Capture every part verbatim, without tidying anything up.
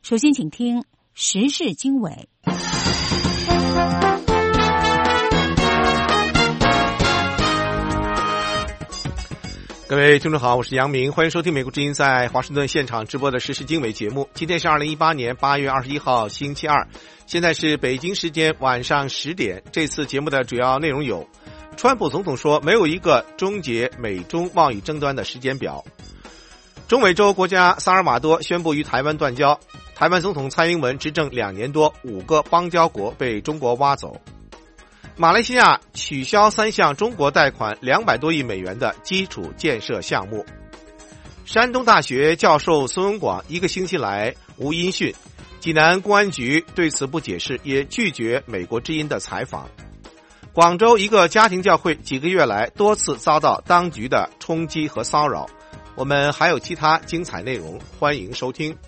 首先，请听时事经纬。 各位听众好，我是杨明，欢迎收听美国之音在华盛顿现场直播的时事经纬节目。今天是二零一八年八月二十一号星期二，现在是北京时间晚上十点。这次节目的主要内容有：川普总统说没有一个终结美中贸易争端的时间表；中美洲国家萨尔瓦多宣布与台湾断交；台湾总统蔡英文执政两年多，五个邦交国被中国挖走；马来西亚取消三项中国贷款两百多亿美元的基础建设项目；山东大学教授孙文广一个星期来无音讯，济南公安局对此不解释，也拒绝美国之音的采访；广州一个家庭教会几个月来多次遭到当局的冲击和骚扰。我们还有其他精彩内容，欢迎收听。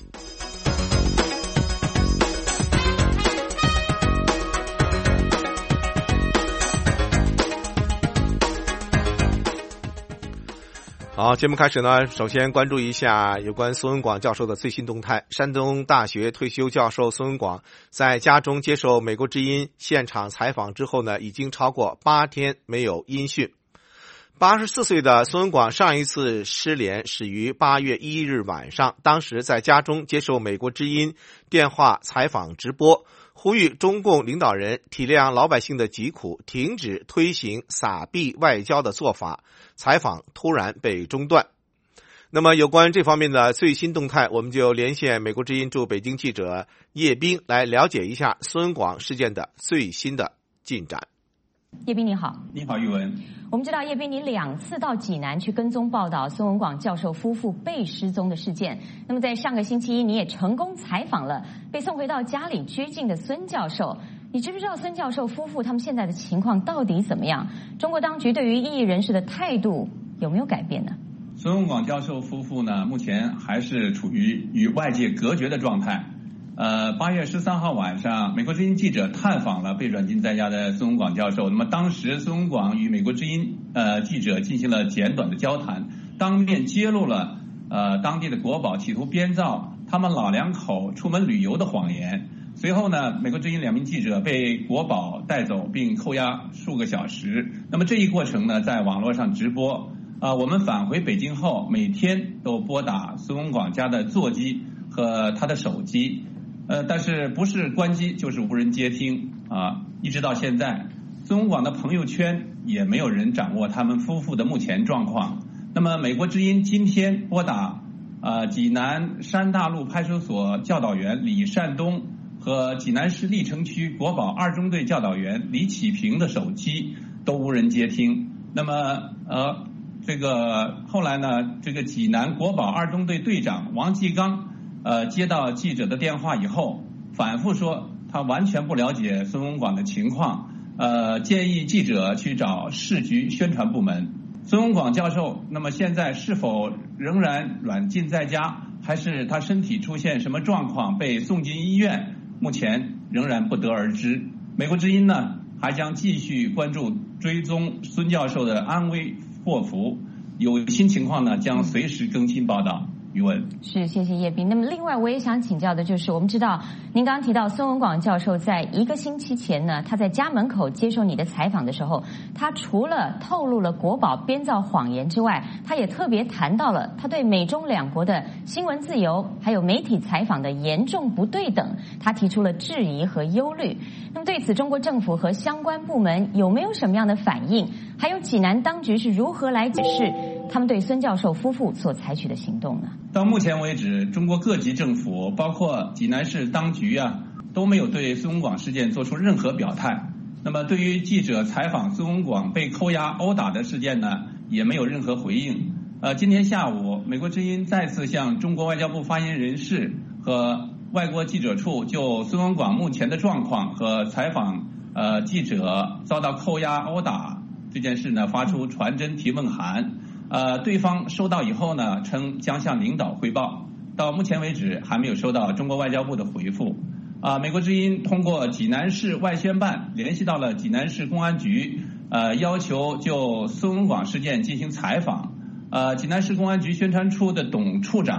好，节目开始呢，首先关注一下有关孙文广教授的最新动态。山东大学退休教授孙文广在家中接受美国之音现场采访之后呢，已经超过八天没有音讯。八十四岁的孙文广上一次失联始于八月一日晚上，当时在家中接受美国之音电话采访直播，呼吁中共领导人体谅老百姓的疾苦，停止推行撒币外交的做法。采访突然被中断。那么有关这方面的最新动态，我们就连线美国之音驻北京记者叶斌来了解一下孙文广事件的最新的进展。 叶斌你好。 你好，玉文。 我们知道叶斌你两次到济南去跟踪报道孙文广教授夫妇被失踪的事件，那么在上个星期一你也成功采访了被送回到家里拘禁的孙教授。你知不知道孙教授夫妇他们现在的情况到底怎么样？中国当局对于异议人士的态度有没有改变呢？ 孙文广教授夫妇呢，目前还是处于与外界隔绝的状态。呃，八月十三号晚上，美国之音记者探访了被软禁在家的孙文广教授。那么当时孙文广与美国之音呃记者进行了简短的交谈，当面揭露了呃当地的国宝企图编造他们老两口出门旅游的谎言。随后呢，美国之音两名记者被国宝带走并扣押数个小时。那么这一过程呢，在网络上直播。啊、呃，我们返回北京后，每天都拨打孙文广家的座机和他的手机。呃，但是不是关机就是无人接听啊！一直到现在，孙文广的朋友圈也没有人掌握他们夫妇的目前状况。那么，美国之音今天拨打呃济南山大路派出所教导员李善东和济南市历城区国保二中队教导员李启平的手机，都无人接听。那么，呃，这个后来呢，这个济南国保二中队队长王继刚。呃，接到记者的电话以后，反复说他完全不了解孙文广的情况，呃，建议记者去找市局宣传部门。孙文广教授，那么现在是否仍然软禁在家，还是他身体出现什么状况被送进医院，目前仍然不得而知。美国之音呢，还将继续关注追踪孙教授的安危祸福，有新情况呢，将随时更新报道。余文是，谢谢叶斌。那么另外我也想请教的就是，我们知道您刚刚提到孙文广教授在一个星期前呢，他在家门口接受你的采访的时候，他除了透露了国宝编造谎言之外，他也特别谈到了他对美中两国的新闻自由还有媒体采访的严重不对等，他提出了质疑和忧虑。那么对此中国政府和相关部门有没有什么样的反应？还有济南当局是如何来解释他们对孙教授夫妇所采取的行动呢？ 到目前为止，中国各级政府包括济南市当局啊，都没有对孙文广事件做出任何表态。那么对于记者采访孙文广被扣押殴打的事件呢，也没有任何回应。呃，今天下午，美国之音再次向中国外交部发言人室和外国记者处就孙文广目前的状况和采访呃记者遭到扣押殴打这件事呢，发出传真提问函。呃，对方收到以后呢，称将向领导汇报。到目前为止，还没有收到中国外交部的回复。啊、呃，美国之音通过济南市外宣办联系到了济南市公安局，呃，要求就孙文广事件进行采访。呃，济南市公安局宣传处的董处长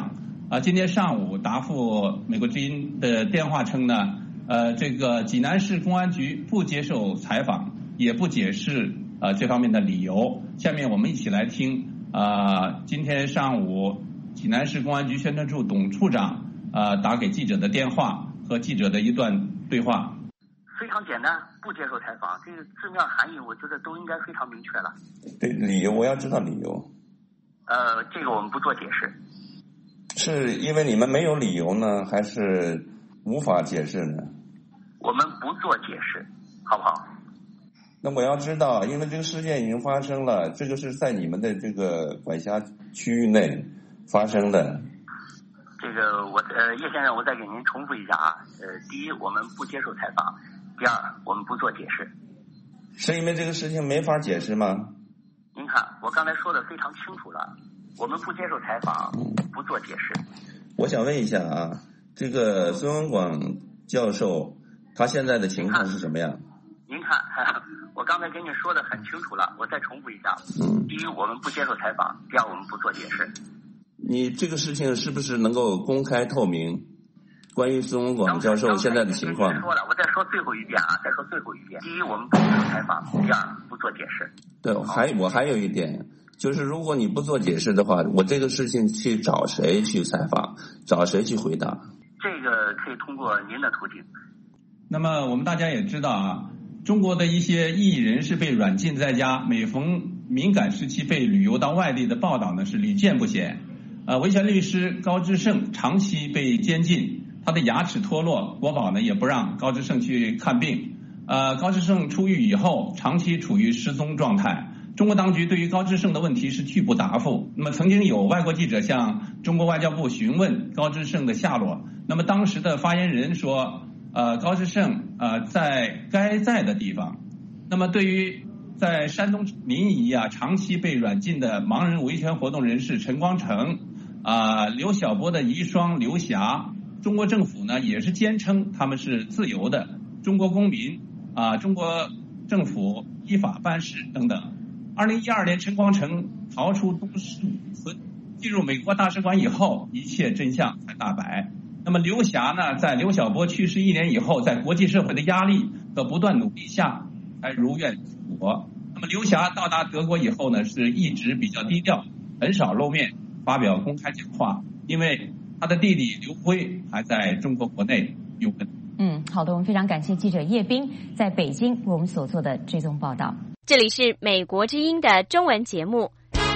啊，今天上午答复美国之音的电话称呢，呃，这个济南市公安局不接受采访，也不解释呃这方面的理由。下面我们一起来听啊、呃，今天上午济南市公安局宣传处董处长啊、呃、打给记者的电话和记者的一段对话。 非常简单，不接受采访，这个字面含义我觉得都应该非常明确了。 对，理由我要知道理由。 呃，这个我们不做解释。 是因为你们没有理由呢，还是无法解释呢？ 我们不做解释，好不好？ 那我要知道，因为这个事件已经发生了，这个是在你们的这个管辖区域内发生的。 这个我呃叶先生，我再给您重复一下啊。呃，第一，我们不接受采访；第二，我们不做解释。 是因为这个事情没法解释吗？ 您看，我刚才说的非常清楚了，我们不接受采访，不做解释。 我想问一下啊，这个孙文广教授他现在的情况是什么样？ 您看，我刚才跟您说的很清楚了，我再重复一下。 嗯。 第一，我们不接受采访；第二，我们不做解释。 你这个事情是不是能够公开透明？关于孙文广教授现在的情况。 说了，我再说最后一遍啊，再说最后一遍。第一，我们不接受采访；第二，不做解释。 对，还我还有一点，就是如果你不做解释的话，我这个事情去找谁去采访，找谁去回答？ 这个可以通过您的途径。 那么我们大家也知道啊，中国的一些异议人士被软禁在家，每逢敏感时期被旅游到外地的报道呢是屡见不鲜。呃，维权律师高志胜长期被监禁，他的牙齿脱落，国保呢也不让高志胜去看病。呃，高志胜出狱以后，长期处于失踪状态。中国当局对于高志胜的问题是拒不答复。那么曾经有外国记者向中国外交部询问高志胜的下落，那么当时的发言人说，呃，高志胜呃在该在的地方。那么对于在山东临沂啊长期被软禁的盲人维权活动人士陈光诚啊、呃、刘晓波的遗孀刘霞，中国政府呢也是坚称他们是自由的中国公民啊、呃、中国政府依法办事等等。二零一二年陈光诚逃出东市村进入美国大使馆以后，一切真相才大白。那么刘霞呢，在刘晓波去世一年以后，在国际社会的压力和不断努力下才如愿出国。那么刘霞到达德国以后呢，是一直比较低调，很少露面发表公开讲话，因为他的弟弟刘辉还在中国国内有问。 嗯，好的，我们非常感谢记者叶斌在北京为我们所做的追踪报道。 这里是美国之音的中文节目，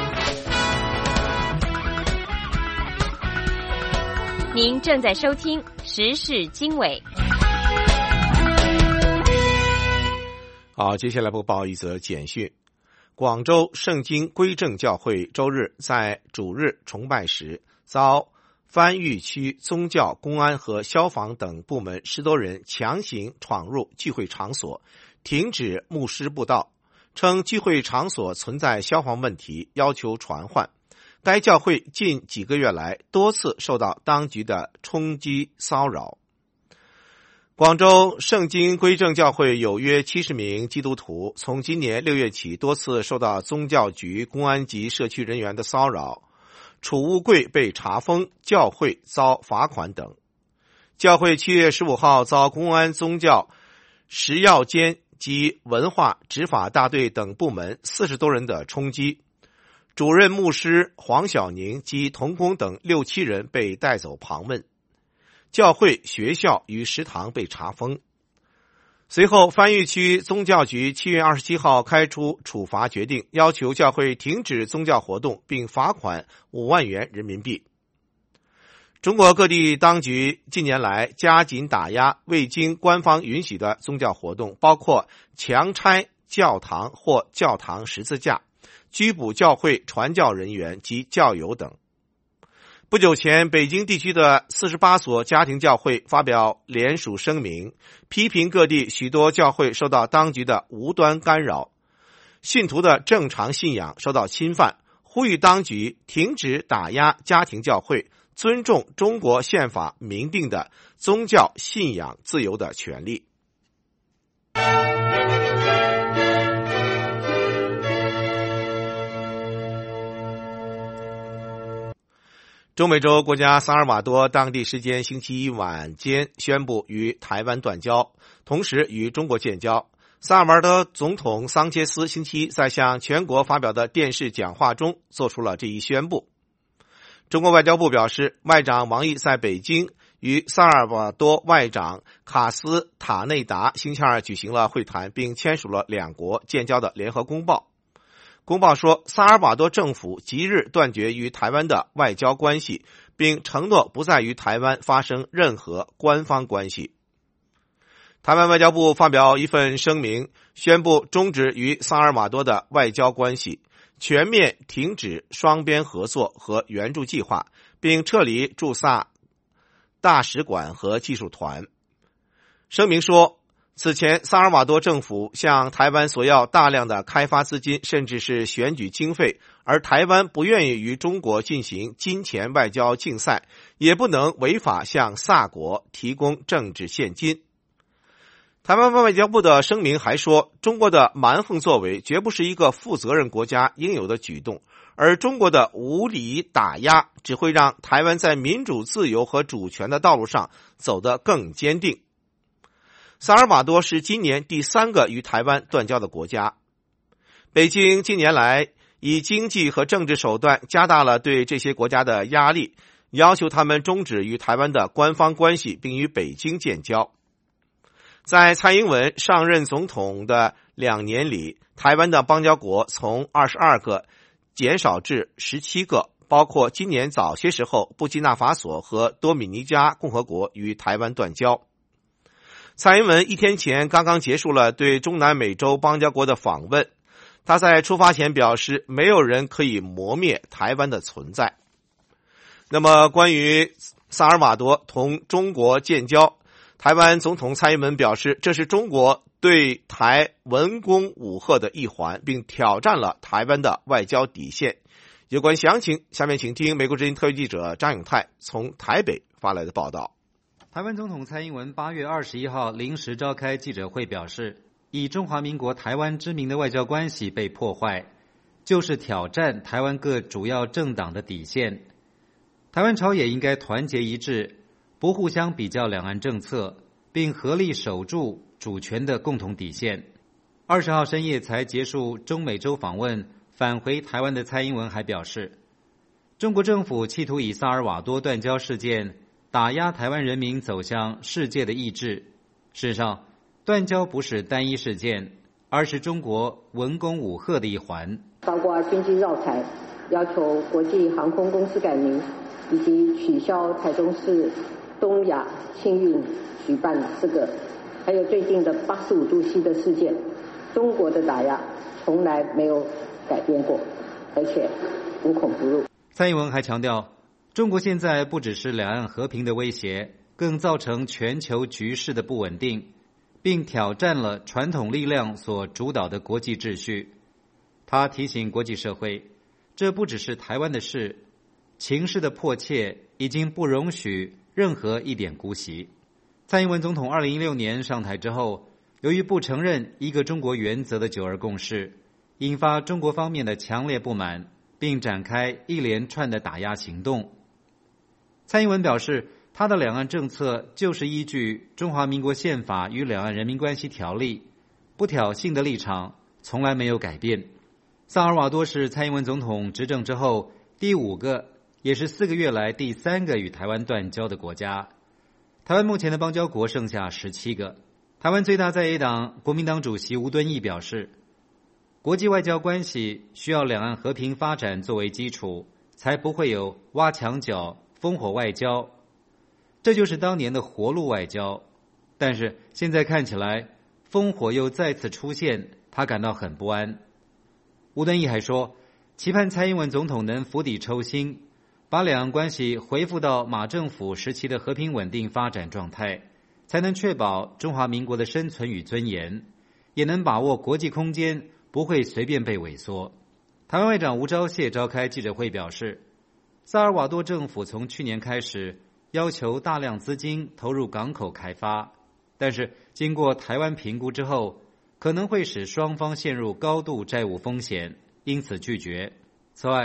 您正在收听时事经纬。 好，接下来播报一则简讯。广州圣经归正教会周日在主日崇拜时，遭番禺区宗教、公安和消防等部门十多人强行闯入聚会场所，停止牧师布道，称聚会场所存在消防问题，要求传唤。该教会近几个月来多次受到当局的冲击骚扰。广州圣经归正教会有约七十名基督徒，从今年六月起多次受到宗教局、公安及社区人员的骚扰，储物柜被查封，教会遭罚款等。教会七月十五号遭公安、宗教、食药监及文化执法大队等部门四十多人的冲击，主任牧师黄晓宁及同工等六七人被带走盘问。教会、学校与食堂被查封。随后，番禺区宗教局七月二十七号开出处罚决定，要求教会停止宗教活动，并罚款五万元人民币。中国各地当局近年来加紧打压未经官方允许的宗教活动，包括强拆教堂或教堂十字架、拘捕教会传教人员及教友等。不久前，北京地区的四十八所家庭教会发表联署声明，批评各地许多教会受到当局的无端干扰，信徒的正常信仰受到侵犯，呼吁当局停止打压家庭教会，尊重中国宪法明定的宗教信仰自由的权利。 中美洲国家萨尔瓦多当地时间星期一晚间宣布与台湾断交，同时与中国建交。萨尔瓦多总统桑切斯星期一在向全国发表的电视讲话中做出了这一宣布。中国外交部表示，外长王毅在北京与萨尔瓦多外长卡斯塔内达星期二举行了会谈，并签署了两国建交的联合公报。公报说，萨尔瓦多政府即日断绝与台湾的外交关系，并承诺不再与台湾发生任何官方关系。台湾外交部发表一份声明，宣布终止与萨尔瓦多的外交关系，全面停止双边合作和援助计划，并撤离驻萨大使馆和技术团。声明说，此前萨尔瓦多政府向台湾索要大量的开发资金，甚至是选举经费，而台湾不愿意与中国进行金钱外交竞赛，也不能违法向萨国提供政治现金。台湾外交部的声明还说，中国的蛮横作为绝不是一个负责任国家应有的举动，而中国的无理打压只会让台湾在民主自由和主权的道路上走得更坚定。萨尔瓦多是今年第三个与台湾断交的国家。北京近年来以经济和政治手段加大了对这些国家的压力，要求他们终止与台湾的官方关系，并与北京建交。在蔡英文上任总统的两年里，台湾的邦交国从二十二个减少至十七个，包括今年早些时候布基纳法索和多米尼加共和国与台湾断交。蔡英文一天前刚刚结束了对中南美洲邦交国的访问，他在出发前表示，没有人可以磨灭台湾的存在。那么关于萨尔瓦多同中国建交，台湾总统蔡英文表示，这是中国对台文攻武吓的一环，并挑战了台湾的外交底线。有关详情，下面请听美国之音特约记者张永泰从台北发来的报道。 台湾总统蔡英文八月二十一号临时召开记者会表示，以中华民国台湾之名的外交关系被破坏，就是挑战台湾各主要政党的底线。台湾朝野应该团结一致，不互相比较两岸政策，并合力守住主权的共同底线。二十号深夜才结束中美洲访问，返回台湾的蔡英文还表示，中国政府企图以萨尔瓦多断交事件打压台湾人民走向世界的意志。事实上，断交不是单一事件，而是中国文攻武吓的一环， 包括经济绕台、要求国际航空公司改名，以及取消台中市东亚庆运举办这个，还有最近的八十五度 C 的事件，中国的打压从来没有改变过，而且无孔不入。 蔡英文还强调，中国现在不只是两岸和平的威胁，更造成全球局势的不稳定，并挑战了传统力量所主导的国际秩序。他提醒国际社会，这不只是台湾的事，情势的迫切已经不容许任何一点姑息。蔡英文总统二零一六年上台之后，由于不承认一个中国原则的九二共识，引发中国方面的强烈不满，并展开一连串的打压行动。蔡英文表示，他的两岸政策就是依据中华民国宪法与两岸人民关系条例，不挑衅的立场从来没有改变。萨尔瓦多是蔡英文总统执政之后第五个，也是四个月来第三个与台湾断交的国家。台湾目前的邦交国剩下十七个。台湾最大在野党国民党主席吴敦义表示，国际外交关系需要两岸和平发展作为基础，才不会有挖墙脚、烽火外交，这就是当年的活路外交。但是现在看起来，烽火又再次出现，他感到很不安。吴敦义还说，期盼蔡英文总统能釜底抽薪，把两岸关系恢复到马政府时期的和平稳定发展状态，才能确保中华民国的生存与尊严，也能把握国际空间不会随便被萎缩。台湾外长吴钊燮召开记者会表示，萨尔瓦多政府从去年开始要求大量资金投入港口开发，但是经过台湾评估之后，可能会使双方陷入高度债务风险，因此拒绝。此外，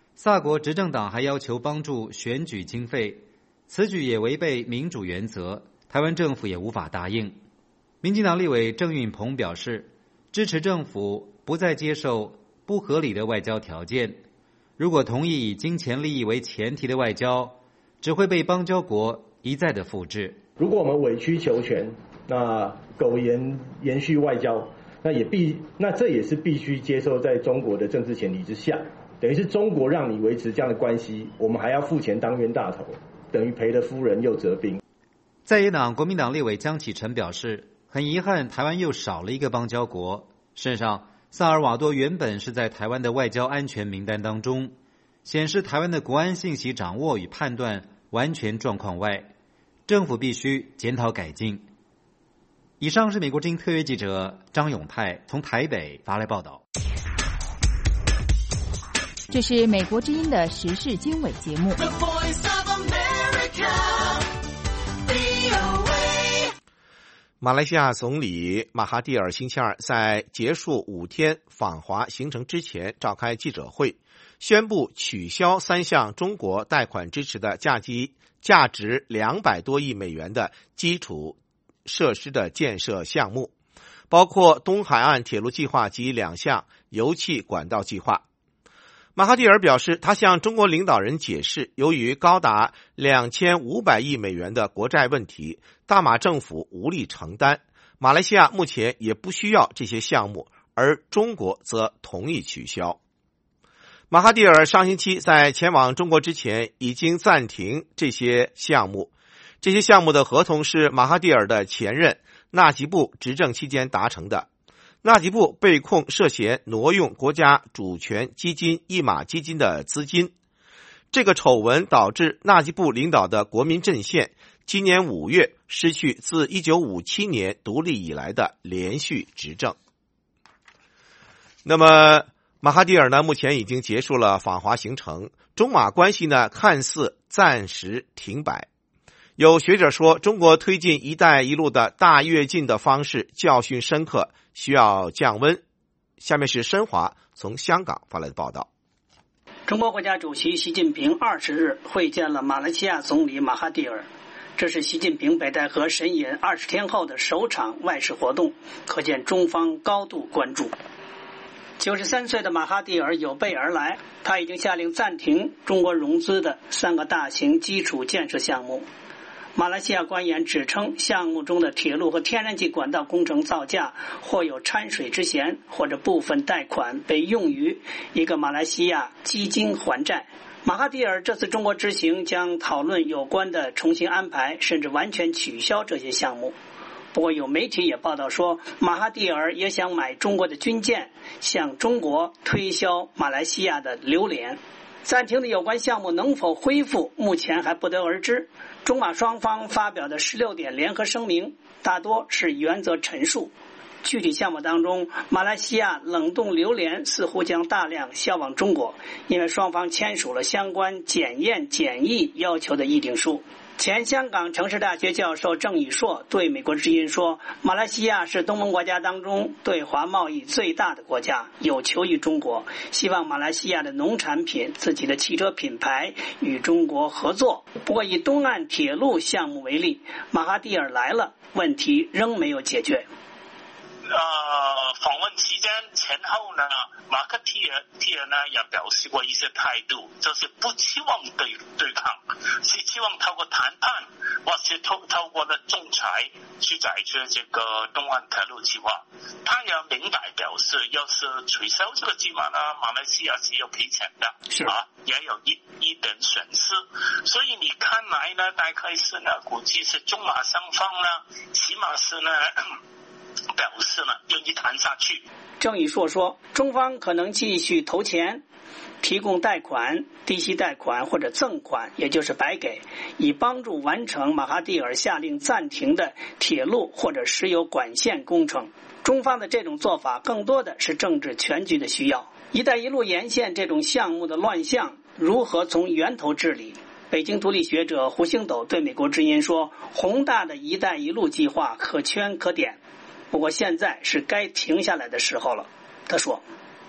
萨国执政党还要求帮助选举经费，此举也违背民主原则，台湾政府也无法答应。民进党立委郑运鹏表示，支持政府不再接受不合理的外交条件，如果同意以金钱利益为前提的外交，只会被邦交国一再的复制。 如果我们委曲求全，那苟延延续外交，那也必那这也是必须接受在中国的政治前提之下，等于是中国让你维持这样的关系，我们还要付钱当冤大头，等于赔了夫人又折兵。 在野党国民党立委江启臣表示，很遗憾台湾又少了一个邦交国。事实上，萨尔瓦多原本是在台湾的外交安全名单当中，显示台湾的国安信息掌握与判断完全状况外，政府必须检讨改进。以上是美国之音特约记者张永泰从台北发来报道。 这是美国之音的时事经纬节目。 马来西亚总理马哈蒂尔星期二在结束五天访华行程之前召开记者会，宣布取消三项中国贷款支持的价值价值两百多亿美元的基础设施的建设项目，包括东海岸铁路计划及两项油气管道计划。马哈蒂尔表示，他向中国领导人解释，由于高达两千五百亿美元的国债问题，大马政府无力承担，马来西亚目前也不需要这些项目，而中国则同意取消。马哈蒂尔上星期在前往中国之前已经暂停这些项目，这些项目的合同是马哈蒂尔的前任纳吉布执政期间达成的。纳吉布被控涉嫌挪用国家主权基金一马基金的资金，这个丑闻导致纳吉布领导的国民阵线今年五月失去自一九五七年独立以来的连续执政。那么马哈蒂尔呢，目前已经结束了访华行程，中马关系呢看似暂时停摆。有学者说，中国推进一带一路的大跃进的方式教训深刻，需要降温。下面是申华从香港发来的报道。 中国国家主席习近平二十日会见了马来西亚总理马哈蒂尔，这是习近平北戴河神隐二十天后的首场外事活动，可见中方高度关注。九十三岁的马哈蒂尔有备而来，他已经下令暂停中国融资的三个大型基础建设项目。马来西亚官员指称，项目中的铁路和天然气管道工程造价或有掺水之嫌，或者部分贷款被用于一个马来西亚基金还债。马哈蒂尔这次中国之行将讨论有关的重新安排，甚至完全取消这些项目。不过有媒体也报道说，马哈蒂尔也想买中国的军舰，向中国推销马来西亚的榴莲。暂停的有关项目能否恢复，目前还不得而知。中马双方发表的十六点联合声明大多是原则陈述，具体项目当中，马来西亚冷冻榴莲似乎将大量销往中国，因为双方签署了相关检验检疫要求的议定书。前香港城市大学教授郑宇硕对美国之音说，马来西亚是东盟国家当中对华贸易最大的国家，有求于中国，希望马来西亚的农产品、自己的汽车品牌与中国合作。不过以东岸铁路项目为例，马哈蒂尔来了，问题仍没有解决。 呃，访问期间前后呢，马哈蒂尔蒂尔呢也表示过一些态度，就是不期望对对抗，是期望透过谈判或是透透过了仲裁去解决这个东岸铁路计划。他也明白表示，要是取消这个计划呢，马来西亚是要赔钱的，是啊，也有一一点损失。所以你看来呢，大概是呢，估计是中马双方呢，起码是呢。表示呢愿意谈下去。 郑宇硕说，中方可能继续投钱，提供贷款、低息贷款或者赠款，也就是白给，以帮助完成马哈蒂尔下令暂停的铁路或者石油管线工程。中方的这种做法更多的是政治全局的需要。一带一路沿线这种项目的乱象如何从源头治理？北京独立学者胡星斗对美国之音说，宏大的一带一路计划可圈可点，不过现在是该停下来的时候了。他说，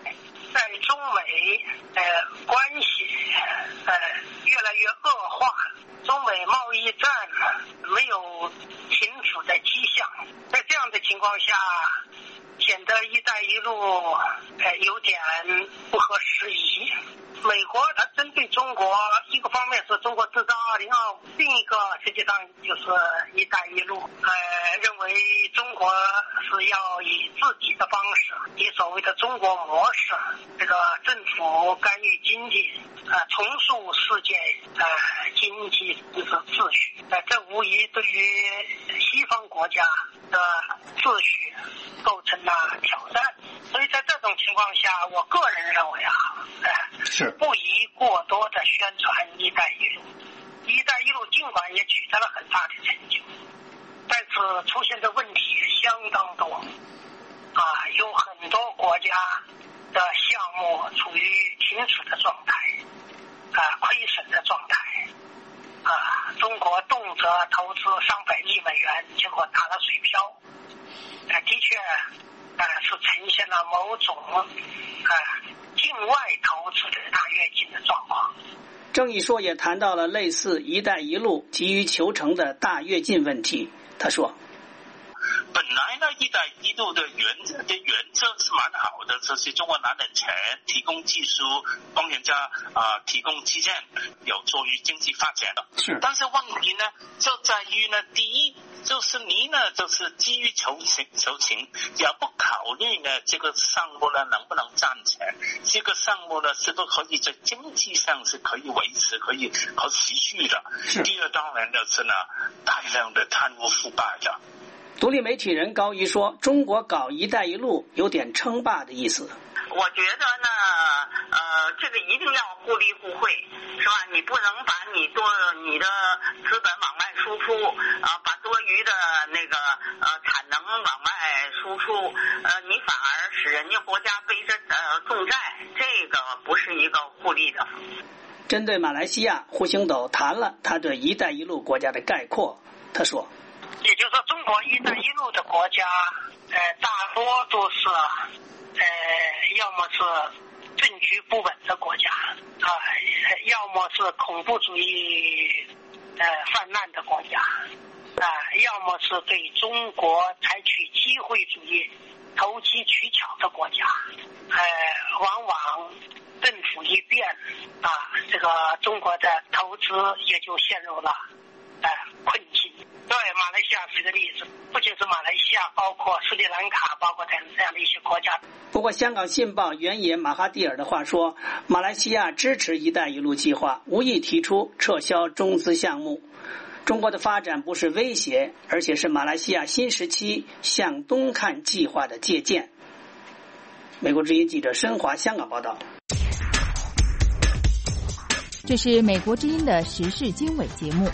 在中美呃关系呃越来越恶化，中美贸易战没有停止的迹象，在这样的情况下，显得一带一路呃有点不合时宜。美国它针对中国，一个方面是中国制造二零二五，另一个实际上就是一带一路，呃，认为中国是要以自己的方式，以所谓的中国模式，这个政府干预经济，呃，重塑世界呃经济就是秩序，呃，这无疑对于西方国家的秩序构成了挑战。所以在这种情况下，我个人认为啊，呃， 是不宜过多的宣传“一带一路”。一带一路尽管也取得了很大的成就，但是出现的问题也相当多，啊，有很多国家的项目处于停止的状态，啊，亏损的状态，啊，中国动辄投资上百亿美元，结果打了水漂，啊，的确。呃，是呈现了某种呃境外投资的大跃进的状况。 郑义硕也谈到了类似“一带一路”急于求成的大跃进问题。他说：“ 本来呢，一带一路的原则的原则是蛮好的，就是中国拿点钱，提供技术，帮人家啊、呃、提供基建，有助于经济发展的。 是， 但是问题呢，就在于呢，第一。就是你呢，就是基于求情，求情也不考虑呢，这个项目呢能不能赚钱，这个项目呢是不是可以在经济上是可以维持、可以可持续的。第二，当然就是呢，大量的贪污腐败的。 独立媒体人高瑜说：“中国搞‘一带一路’有点称霸的意思。” 我觉得呢，呃，这个一定要互利互惠，是吧？你不能把你多你的资本往外输出，啊、呃，把多余的那个呃产能往外输出，呃，你反而使人家国家背着呃重债，这个不是一个互利的。 针对马来西亚，胡星斗谈了他对“一带一路”国家的概括。他说：“ 也就是说，中国‘一带一路’的国家，呃，大多都是。”呃，要么是政局不稳的国家啊，要么是恐怖主义呃泛滥的国家啊，要么是对中国采取机会主义、投机取巧的国家。呃，往往政府一变啊，这个中国的投资也就陷入了呃困境。对，马来西亚是个例子，不仅是马来西亚，包括斯里兰卡，包括这样的一些国家。 不过，香港信报援引马哈蒂尔的话说，马来西亚支持“一带一路”计划，无意提出撤销中资项目。中国的发展不是威胁，而且是马来西亚新时期向东看计划的借鉴。美国之音记者申华香港报道。 这是美国之音的时事经纬节目。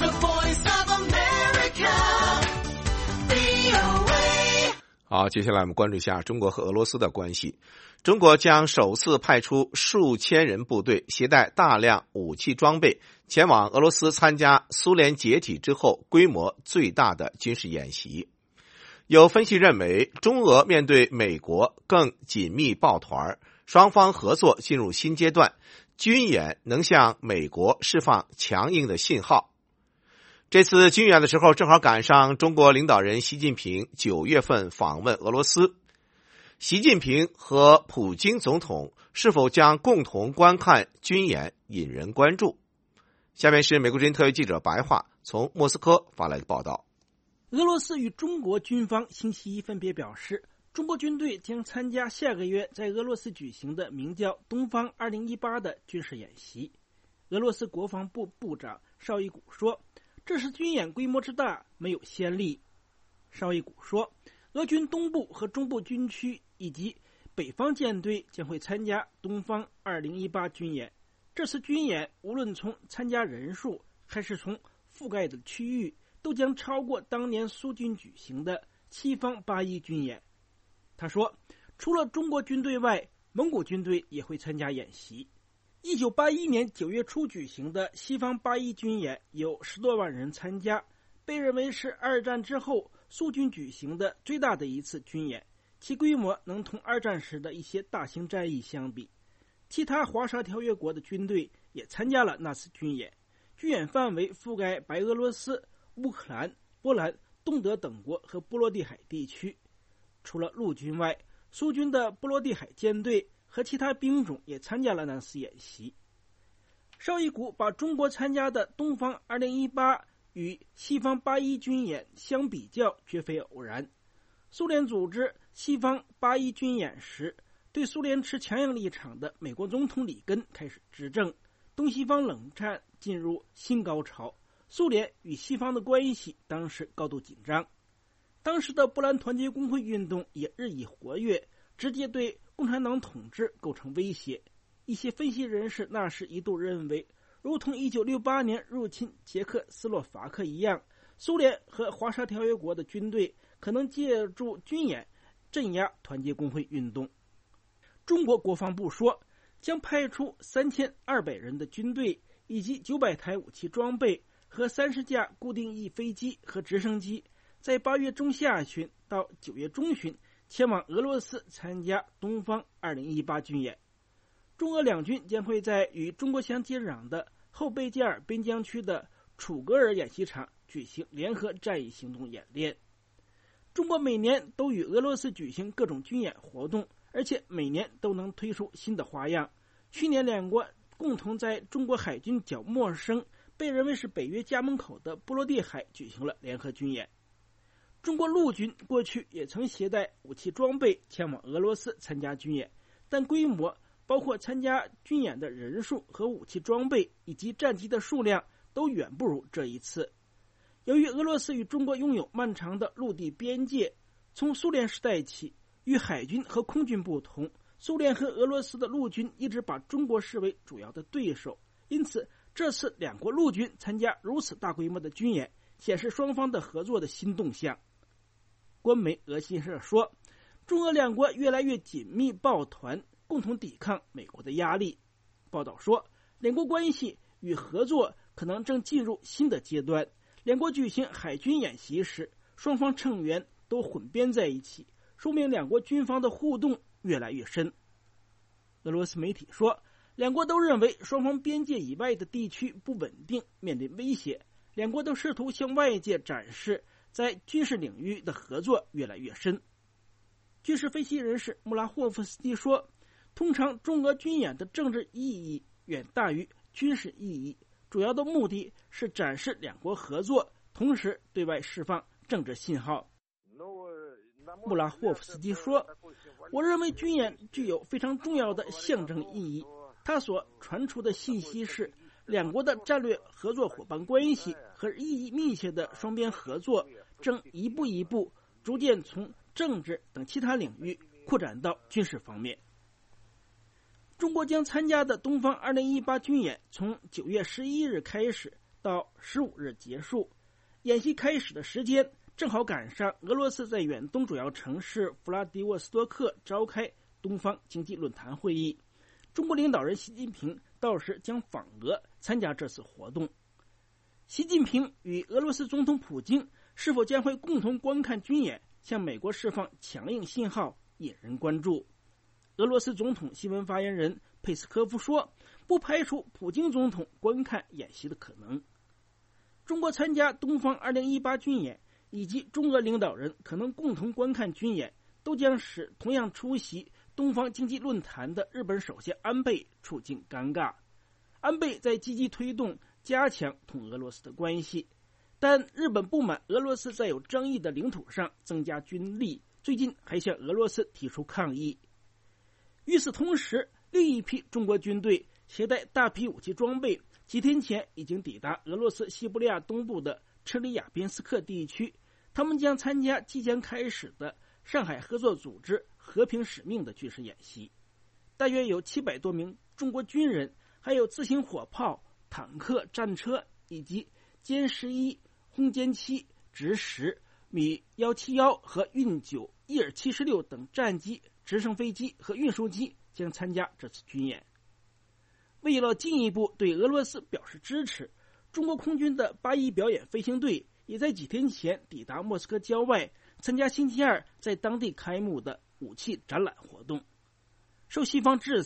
好，接下来我们关注一下中国和俄罗斯的关系。中国将首次派出数千人部队，携带大量武器装备，前往俄罗斯参加苏联解体之后规模最大的军事演习。有分析认为，中俄面对美国更紧密抱团，双方合作进入新阶段，军演能向美国释放强硬的信号。这次军演的时候，正好赶上中国领导人习近平九月份访问俄罗斯。习近平和普京总统是否将共同观看军演，引人关注。下面是美国之音特约记者白桦从莫斯科发来的报道。 俄罗斯与中国军方星期一分别表示，中国军队将参加下个月在俄罗斯举行的名叫“东方二零一八”的军事演习。俄罗斯国防部部长绍伊古说，这是军演规模之大，没有先例。绍伊古说，俄军东部和中部军区以及北方舰队将会参加东方二零一八军演。这次军演无论从参加人数还是从覆盖的区域，都将超过当年苏军举行的西方八一军演。他说，除了中国军队外，蒙古军队也会参加演习。一九八一年九月初举行的西方八一军演有十多万人参加，被认为是二战之后苏军举行的最大的一次军演，其规模能同二战时的一些大型战役相比。 其他华沙条约国的军队也参加了那次军演，军演范围覆盖白俄罗斯、乌克兰、波兰、东德等国和波罗的海地区。除了陆军外，苏军的波罗的海舰队和其他兵种也参加了那次演习。绍伊古把中国参加的东方二零一八与西方八一军演相比较，绝非偶然。苏联组织西方八一军演时，对苏联持强硬立场的美国总统里根开始执政，东西方冷战进入新高潮，苏联与西方的关系当时高度紧张。当时的波兰团结工会运动也日益活跃，直接对共产党统治构成威胁。一些分析人士那时一度认为，如同一九六八年入侵捷克斯洛伐克一样，苏联和华沙条约国的军队可能借助军演镇压团结工会运动。中国国防部说，将派出三千二百人的军队，以及九百台武器装备和三十架固定翼飞机和直升机，在八月中下旬到九月中旬前往俄罗斯参加东方二零一八军演。中俄两军将会在与中国相接壤的后贝加尔边疆区的楚格尔演习场举行联合战役行动演练。中国每年都与俄罗斯举行各种军演活动，而且每年都能推出新的花样。去年两国共同在中国海军较陌生、被认为是北约家门口的波罗的海举行了联合军演。中国陆军过去也曾携带武器装备前往俄罗斯参加军演，但规模包括参加军演的人数和武器装备以及战机的数量都远不如这一次。由于俄罗斯与中国拥有漫长的陆地边界，从苏联时代起，与海军和空军不同，苏联和俄罗斯的陆军一直把中国视为主要的对手，因此这次两国陆军参加如此大规模的军演，显示双方的合作的新动向。官媒俄新社说，中俄两国越来越紧密抱团，共同抵抗美国的压力。报道说，两国关系与合作可能正进入新的阶段。两国举行海军演习时，双方成员都混编在一起，说明两国军方的互动越来越深。俄罗斯媒体说，两国都认为双方边界以外的地区不稳定，面临威胁。两国都试图向外界展示在军事领域的合作越来越深。军事分析人士穆拉霍夫斯基说，通常中俄军演的政治意义远大于军事意义，主要的目的是展示两国合作，同时对外释放政治信号。穆拉霍夫斯基说，我认为军演具有非常重要的象征意义，它所传出的信息是两国的战略合作伙伴关系和意义密切的双边合作正一步一步逐渐从政治等其他领域扩展到军事方面。中国将参加的东方二零一八军演从九月十一日开始到十五日结束，演习开始的时间正好赶上俄罗斯在远东主要城市弗拉迪沃斯托克召开东方经济论坛会议，中国领导人习近平到时将访俄参加这次活动。习近平与俄罗斯总统普京是否将会共同观看军演，向美国释放强硬信号，引人关注。俄罗斯总统新闻发言人佩斯科夫说，不排除普京总统观看演习的可能。中国参加东方二零一八军演以及中俄领导人可能共同观看军演，都将使同样出席东方经济论坛的日本首相安倍处境尴尬。安倍在积极推动加强同俄罗斯的关系，但日本不满俄罗斯在有争议的领土上增加军力，最近还向俄罗斯提出抗议。与此同时，另一批中国军队携带大批武器装备，几天前已经抵达俄罗斯西伯利亚东部的车里亚宾斯克地区，他们将参加即将开始的上海合作组织和平使命的军事演习。大约有七百多名中国军人，还有自行火炮、坦克、战车以及歼十一、轰歼七、直十、米一七一和运九、伊尔七十六等战机、直升飞机和运输机将参加这次军演。为了进一步对俄罗斯表示支持，中国空军的八一表演飞行队也在几天前抵达莫斯科郊外，参加星期二在当地开幕的武器展览活动。受西方制裁，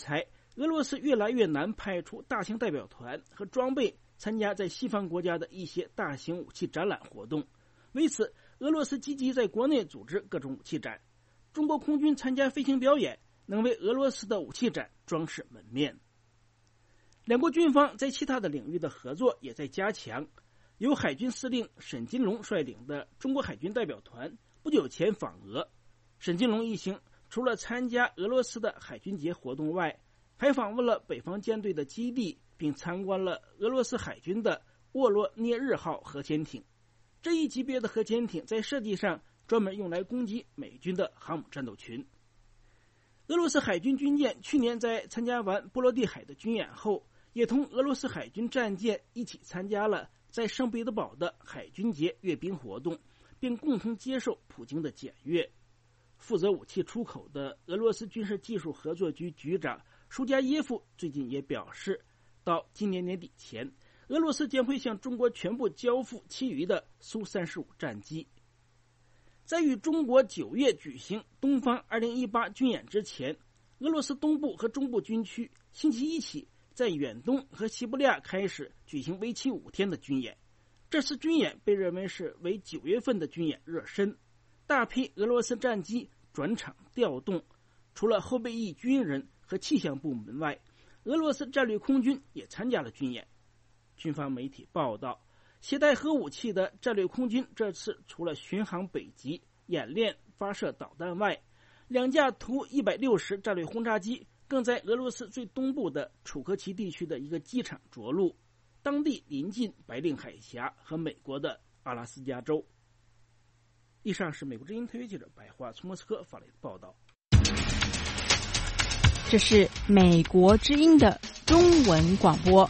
俄罗斯越来越难派出大型代表团和装备参加在西方国家的一些大型武器展览活动。为此，俄罗斯积极在国内组织各种武器展。中国空军参加飞行表演，能为俄罗斯的武器展装饰门面。两国军方在其他的领域的合作也在加强。由海军司令沈金龙率领的中国海军代表团不久前访俄。沈金龙一行除了参加俄罗斯的海军节活动外，还访问了北方舰队的基地，并参观了俄罗斯海军的沃罗涅日号核潜艇。这一级别的核潜艇在设计上专门用来攻击美军的航母战斗群。俄罗斯海军军舰去年在参加完波罗的海的军演后，也同俄罗斯海军战舰一起参加了在圣彼得堡的海军节阅兵活动，并共同接受普京的检阅。负责武器出口的俄罗斯军事技术合作局局长舒加耶夫最近也表示，到今年年底前，俄罗斯将会向中国全部交付其余的苏三十五战机。在与中国九月举行东方二零一八军演之前，俄罗斯东部和中部军区星期一起在远东和西伯利亚开始举行为期五天的军演。这次军演被认为是为九月份的军演热身，大批俄罗斯战机转场调动。除了后备役军人和气象部门外，俄罗斯战略空军也参加了军演。军方媒体报道，携带核武器的战略空军这次除了巡航北极、演练发射导弹外，两架图一百六十战略轰炸机更在俄罗斯最东部的楚科奇地区的一个机场着陆，当地临近白令海峡和美国的阿拉斯加州。以上是美国之音特约记者白桦从莫斯科发来的报道。 这是美国之音的中文广播。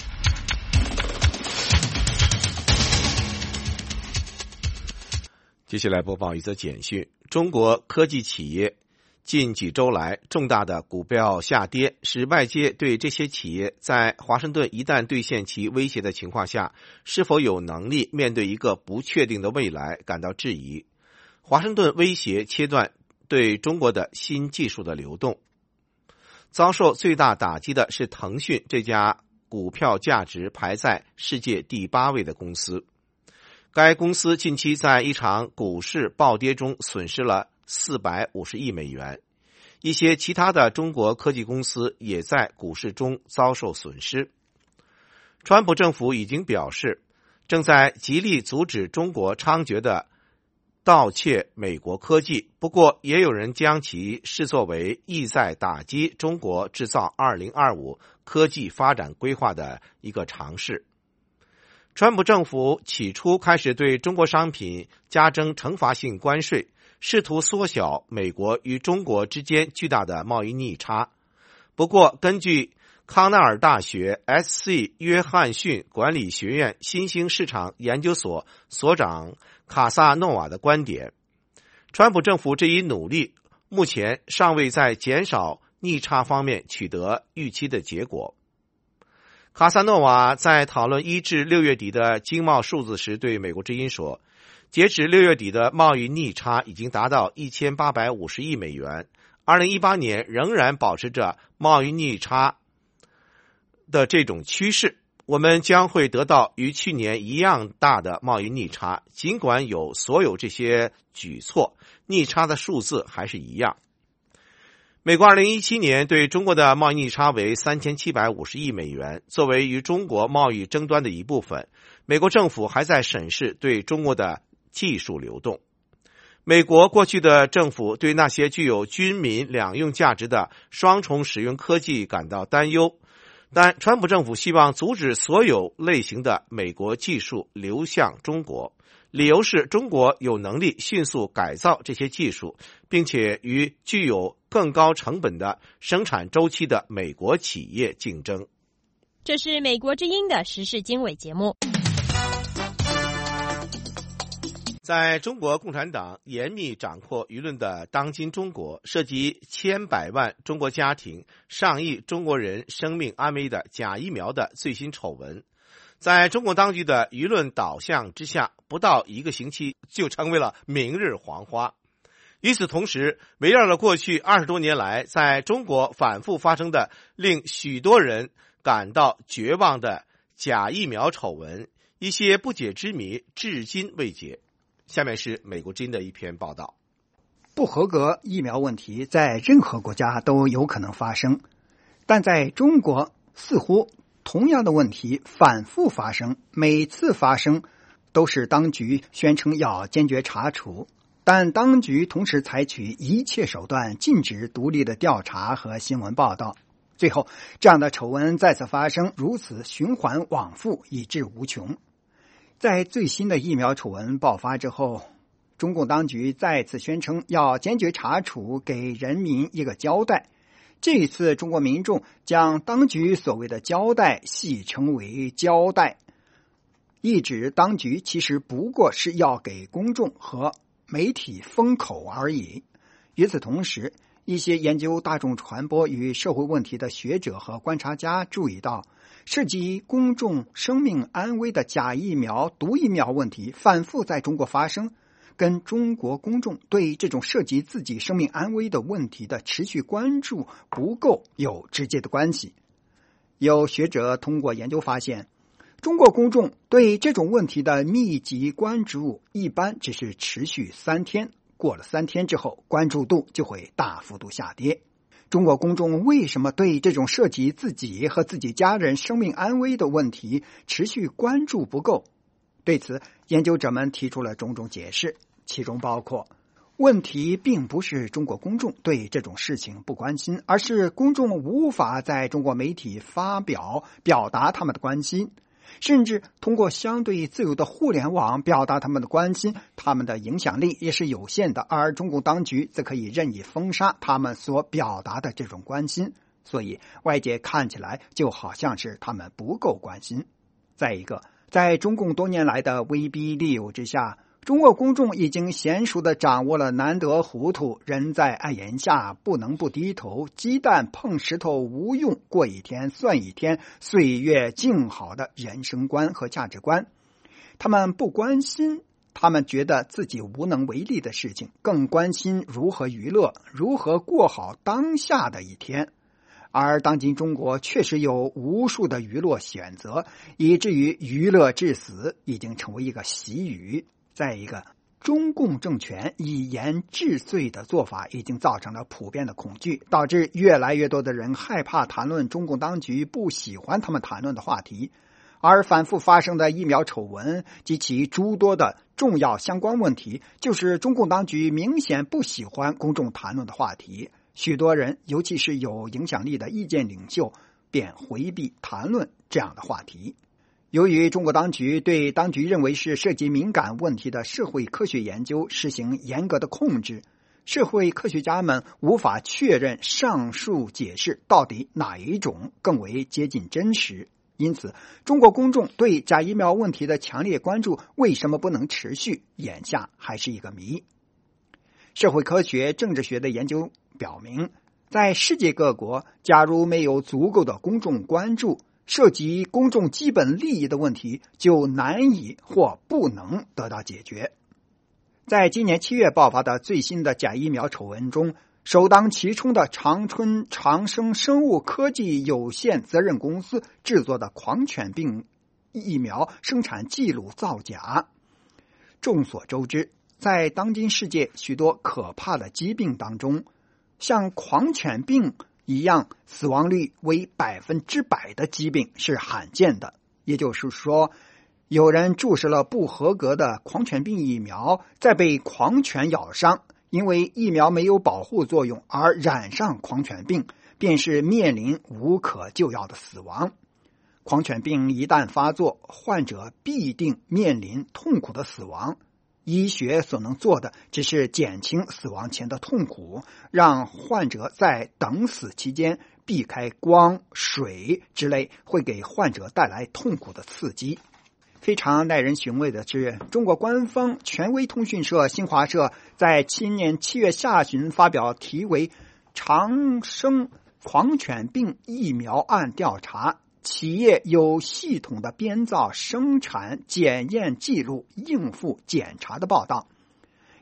接下来播报一则简讯：中国科技企业近几周来重大的股票下跌，使外界对这些企业在华盛顿一旦兑现其威胁的情况下，是否有能力面对一个不确定的未来感到质疑。华盛顿威胁切断对中国的新技术的流动。遭受最大打击的是腾讯这家股票价值排在世界第八位的公司。该公司近期在一场股市暴跌中损失了四百五十亿美元。一些其他的中国科技公司也在股市中遭受损失。川普政府已经表示，正在极力阻止中国猖獗的盗窃美国科技，不过也有人将其视作为意在打击中国制造二零二五科技发展规划的一个尝试。川普政府起初开始对中国商品加征惩罚性关税，试图缩小美国与中国之间巨大的贸易逆差。不过，根据康奈尔大学 S C 约翰逊管理学院新兴市场研究所所长卡萨诺瓦的观点，川普政府这一努力目前尚未在减少逆差方面取得预期的结果。卡萨诺瓦在讨论一至六月底的经贸数字时对美国之音说，截止六月底的贸易逆差已经达到一千八百五十亿美元，二零一八年仍然保持着贸易逆差的这种趋势。我们将会得到与去年一样大的贸易逆差，尽管有所有这些举措，逆差的数字还是一样。美国二零一七年对中国的贸易逆差为三千七百五十亿美元，作为与中国贸易争端的一部分，美国政府还在审视对中国的技术流动。美国过去的政府对那些具有军民两用价值的双重使用科技感到担忧，但川普政府希望阻止所有类型的美国技术流向中国，理由是中国有能力迅速改造这些技术，并且与具有更高成本的生产周期的美国企业竞争。 这是美国之音的时事经纬节目。 在中国共产党严密掌握舆论的当今中国，涉及千百万中国家庭、上亿中国人生命安危的假疫苗的最新丑闻，在中国当局的舆论导向之下，不到一个星期就成为了明日黄花。 与此同时，围绕了过去二十多年来在中国反复发生的令许多人感到绝望的假疫苗丑闻，一些不解之谜至今未解。下面是美国之音的一篇报道。 不合格疫苗问题在任何国家都有可能发生，但在中国似乎同样的问题反复发生，每次发生都是当局宣称要坚决查处，但当局同时采取一切手段禁止独立的调查和新闻报道，最后这样的丑闻再次发生，如此循环往复，以致无穷。在最新的疫苗丑闻爆发之后，中共当局再次宣称要坚决查处，给人民一个交代。这一次中国民众将当局所谓的交代戏称为交代，意指当局其实不过是要给公众和媒体封口而已。与此同时，一些研究大众传播与社会问题的学者和观察家注意到，涉及公众生命安危的假疫苗、毒疫苗问题反复在中国发生，跟中国公众对这种涉及自己生命安危的问题的持续关注不够有直接的关系。有学者通过研究发现，中国公众对这种问题的密集关注一般只是持续三天，过了三天之后，关注度就会大幅度下跌。中国公众为什么对这种涉及自己和自己家人生命安危的问题持续关注不够？对此，研究者们提出了种种解释，其中包括问题并不是中国公众对这种事情不关心，而是公众无法在中国媒体发表表达他们的关心，甚至通过相对自由的互联网表达他们的关心，他们的影响力也是有限的，而中共当局则可以任意封杀他们所表达的这种关心，所以外界看起来就好像是他们不够关心。再一个，在中共多年来的威逼利诱之下，中国公众已经娴熟地掌握了难得糊涂，人在暗檐下不能不低头，鸡蛋碰石头无用，过一天算一天，岁月静好的人生观和价值观。他们不关心他们觉得自己无能为力的事情，更关心如何娱乐，如何过好当下的一天。而当今中国确实有无数的娱乐选择，以至于娱乐至死已经成为一个习语。再一个，中共政权以言治罪的做法已经造成了普遍的恐惧，导致越来越多的人害怕谈论中共当局不喜欢他们谈论的话题。而反复发生的疫苗丑闻及其诸多的重要相关问题，就是中共当局明显不喜欢公众谈论的话题。许多人，尤其是有影响力的意见领袖，便回避谈论这样的话题。由于中国当局对当局认为是涉及敏感问题的社会科学研究实行严格的控制，社会科学家们无法确认上述解释到底哪一种更为接近真实。因此，中国公众对假疫苗问题的强烈关注为什么不能持续，眼下还是一个谜。社会科学、政治学的研究表明，在世界各国，假如没有足够的公众关注，涉及公众基本利益的问题就难以或不能得到解决。在今年七月爆发的最新的假疫苗丑闻中，首当其冲的长春长生生物科技有限责任公司制作的狂犬病疫苗生产记录造假。众所周知，在当今世界许多可怕的疾病当中，像狂犬病一样死亡率为百分之百的疾病是罕见的。也就是说，有人注射了不合格的狂犬病疫苗，再被狂犬咬伤，因为疫苗没有保护作用而染上狂犬病，便是面临无可救药的死亡。狂犬病一旦发作，患者必定面临痛苦的死亡。医学所能做的只是减轻死亡前的痛苦，让患者在等死期间避开光、水之类会给患者带来痛苦的刺激。非常耐人寻味的是，中国官方权威通讯社新华社在今年七月下旬发表题为《长生狂犬病疫苗案调查》，企业有系统的编造、生产、检验记录、应付检查的报道。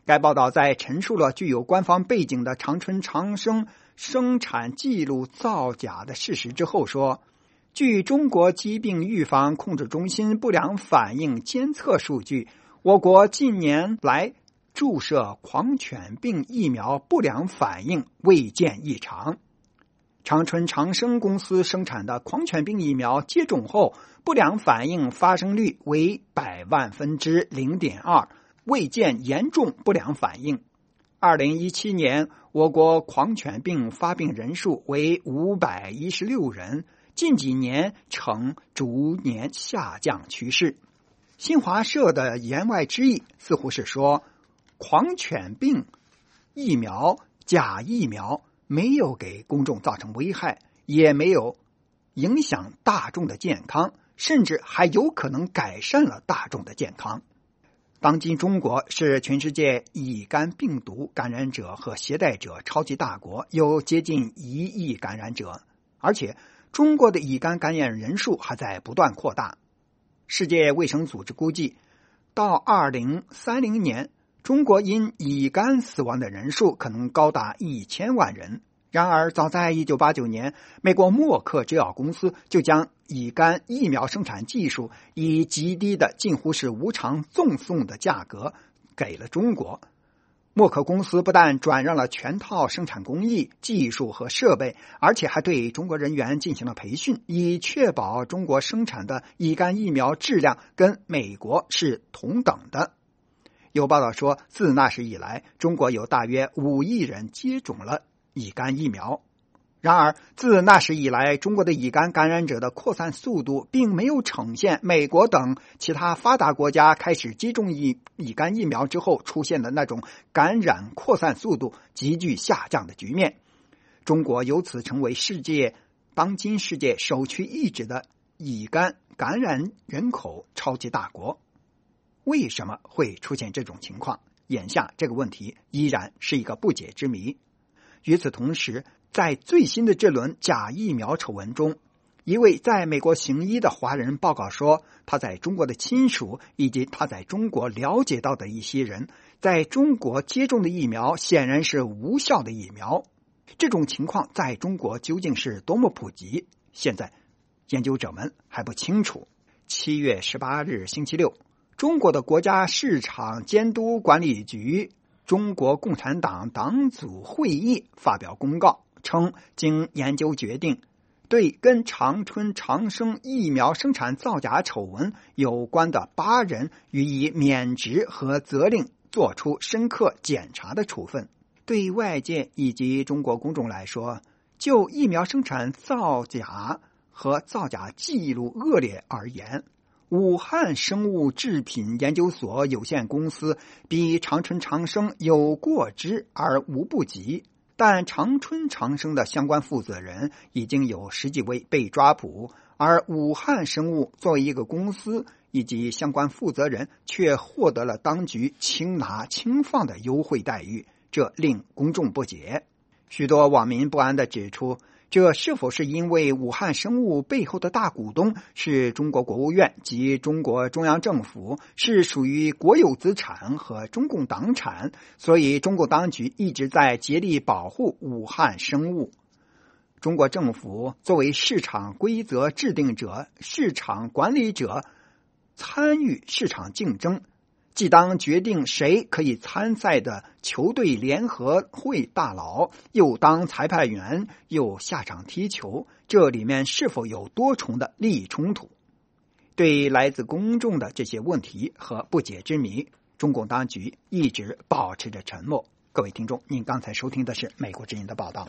该报道在陈述了具有官方背景的长春长生生产记录造假的事实之后说，据中国疾病预防控制中心不良反应监测数据，我国近年来注射狂犬病疫苗不良反应未见异常。长春长生公司生产的狂犬病疫苗接种后不良反应发生率为百万分之 零点二， 未见严重不良反应。二零一七年我国狂犬病发病人数为五百一十六人，近几年呈逐年下降趋势。新华社的言外之意似乎是说，狂犬病疫苗假疫苗没有给公众造成危害，也没有影响大众的健康，甚至还有可能改善了大众的健康。当今中国是全世界乙肝病毒感染者和携带者超级大国，有接近一亿感染者，而且中国的乙肝感染人数还在不断扩大。世界卫生组织估计，到二零三零年，中国因乙肝死亡的人数可能高达一千万人。然而，早在一九八九年，美国默克制药公司就将乙肝疫苗生产技术以极低的近乎是无偿赠送的价格给了中国。默克公司不但转让了全套生产工艺、技术和设备，而且还对中国人员进行了培训，以确保中国生产的乙肝疫苗质量跟美国是同等的。有报道说，自那时以来，中国有大约五亿人接种了乙肝疫苗。然而，自那时以来，中国的乙肝感染者的扩散速度并没有呈现美国等其他发达国家开始接种乙乙肝疫苗之后出现的那种感染扩散速度急剧下降的局面。中国由此成为世界当今世界首屈一指的乙肝感染人口超级大国。为什么会出现这种情况？眼下这个问题依然是一个不解之谜。与此同时，在最新的这轮假疫苗丑闻中，一位在美国行医的华人报告说，他在中国的亲属以及他在中国了解到的一些人在中国接种的疫苗显然是无效的疫苗。这种情况在中国究竟是多么普及，现在研究者们还不清楚。七月十八日星期六，中国的国家市场监督管理局中国共产党党组会议发表公告称，经研究决定，对跟长春长生疫苗生产造假丑闻有关的八人予以免职和责令作出深刻检查的处分。对外界以及中国公众来说，就疫苗生产造假和造假记录恶劣而言，武汉生物制品研究所有限公司比长春长生有过之而无不及，但长春长生的相关负责人已经有十几位被抓捕，而武汉生物作为一个公司以及相关负责人却获得了当局轻拿轻放的优惠待遇，这令公众不解。许多网民不安地指出，这是否是因为武汉生物背后的大股东是中国国务院及中国中央政府，是属于国有资产和中共党产，所以中共当局一直在竭力保护武汉生物。中国政府作为市场规则制定者、市场管理者，参与市场竞争，既当决定谁可以参赛的球队联合会大佬，又当裁判员，又下场踢球，这里面是否有多重的利益冲突？对来自公众的这些问题和不解之谜，中共当局一直保持着沉默。各位听众，您刚才收听的是美国之音的报道。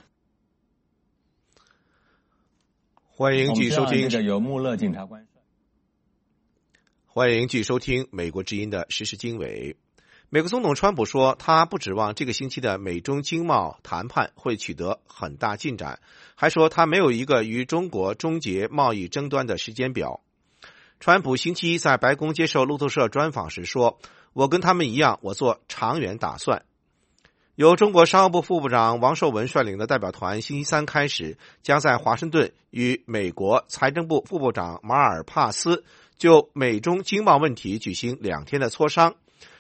欢迎继续收听由穆勒检察官。 欢迎继续收听美国之音的时事经纬。美国总统川普说，他不指望这个星期的美中经贸谈判会取得很大进展，还说他没有一个与中国终结贸易争端的时间表。川普星期一在白宫接受路透社专访时说，我跟他们一样，我做长远打算。由中国商务部副部长王受文率领的代表团星期三开始将在华盛顿与美国财政部副部长马尔帕斯就美中经贸问题举行两天的磋商。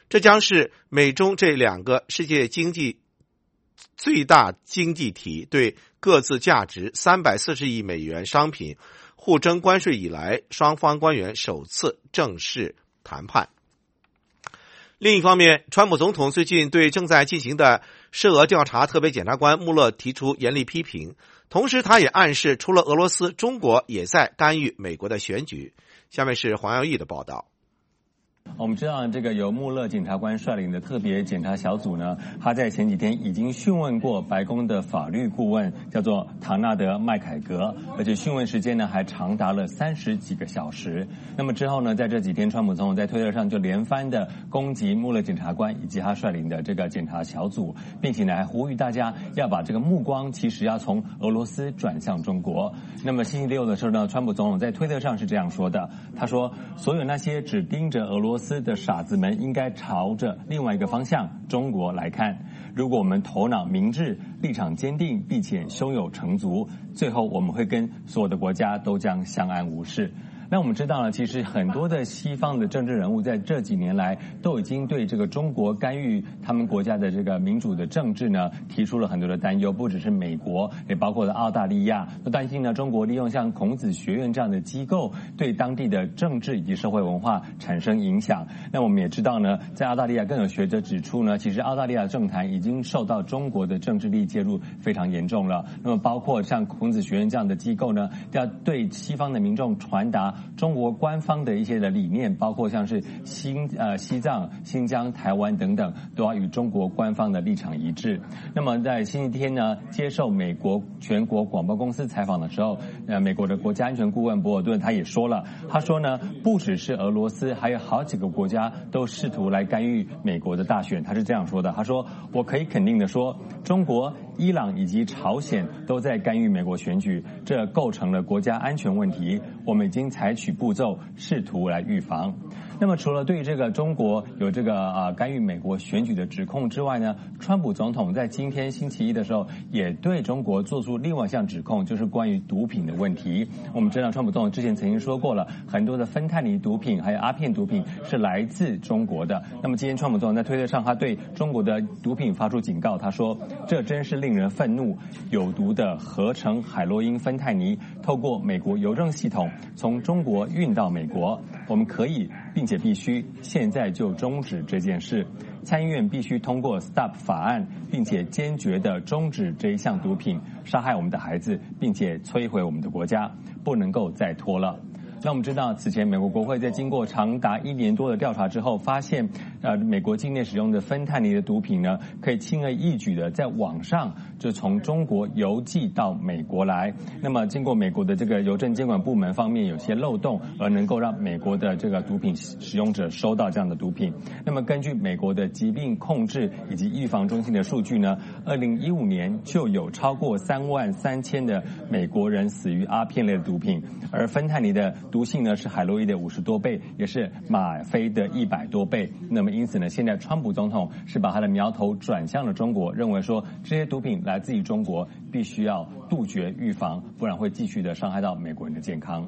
这将是美中这两个世界经济最大经济体对各自价值三百四十亿美元商品互征关税以来，双方官员首次正式谈判。另一方面，川普总统最近对正在进行的涉俄调查特别检察官穆勒提出严厉批评，同时他也暗示除了俄罗斯，中国也在干预美国的选举。下面是黄耀义的报道。 我们知道，这个由穆勒检察官率领的特别检察小组呢，他在前几天已经讯问过白宫的法律顾问，叫做唐纳德·麦凯格，而且讯问时间呢还长达了三十几个小时。那么之后呢，在这几天，川普总统在推特上就连番的攻击穆勒检察官以及他率领的这个检察小组，并且呢还呼吁大家要把这个目光其实要从俄罗斯转向中国。那么星期六的时候呢，川普总统在推特上是这样说的，他说：“所有那些只盯着俄罗斯的傻子们应该朝着另外一个方向中国来看，如果我们头脑明智，立场坚定，并且胸有成竹，最后我们会跟所有的国家都将相安无事。”那我们知道呢，其实很多的西方的政治人物在这几年来都已经对这个中国干预他们国家的这个民主的政治呢提出了很多的担忧，不只是美国，也包括了澳大利亚，都担心呢中国利用像孔子学院这样的机构对当地的政治以及社会文化产生影响。那我们也知道呢，在澳大利亚更有学者指出呢，其实澳大利亚政坛已经受到中国的政治力介入非常严重了。那么包括像孔子学院这样的机构呢，要对西方的民众传达中国官方的一些的理念，包括像是新呃西藏、新疆、台湾等等，都要与中国官方的立场一致。那么在星期天呢，接受美国全国广播公司采访的时候，呃，美国的国家安全顾问博尔顿他也说了，他说呢，不只是俄罗斯，还有好几个国家都试图来干预美国的大选。他是这样说的，他说：“我可以肯定的说，中国、伊朗以及朝鲜都在干预美国选举，这构成了国家安全问题。我们已经采取步骤，试图来预防。”那么除了对这个中国有这个啊、呃、干预美国选举的指控之外呢，川普总统在今天星期一的时候也对中国做出另外一项指控，就是关于毒品的问题。我们知道川普总统之前曾经说过了，很多的芬太尼毒品还有阿片毒品是来自中国的。那么今天川普总统在推特上，他对中国的毒品发出警告，他说：“这真是令人愤怒，有毒的合成海洛因芬太尼透过美国邮政系统从中国运到美国，我们可以并且必须现在就终止这件事。参议院必须通过 Stop 法案，并且坚决地终止这一项毒品杀害我们的孩子，并且摧毁我们的国家，不能够再拖了。”那我们知道，此前美国国会在经过长达一年多的调查之后，发现，呃，美国境内使用的芬太尼的毒品呢，可以轻而易举的在网上就从中国邮寄到美国来。那么，经过美国的这个邮政监管部门方面有些漏洞，而能够让美国的这个毒品使用者收到这样的毒品。那么，根据美国的疾病控制以及预防中心的数据呢，二零一五年就有超过三万三千的美国人死于阿片类的毒品，而芬太尼的毒性呢是海洛因的五十多倍，也是吗啡的一百多倍。那么因此呢，现在川普总统是把他的苗头转向了中国，认为说这些毒品来自于中国，必须要杜绝预防，不然会继续的伤害到美国人的健康。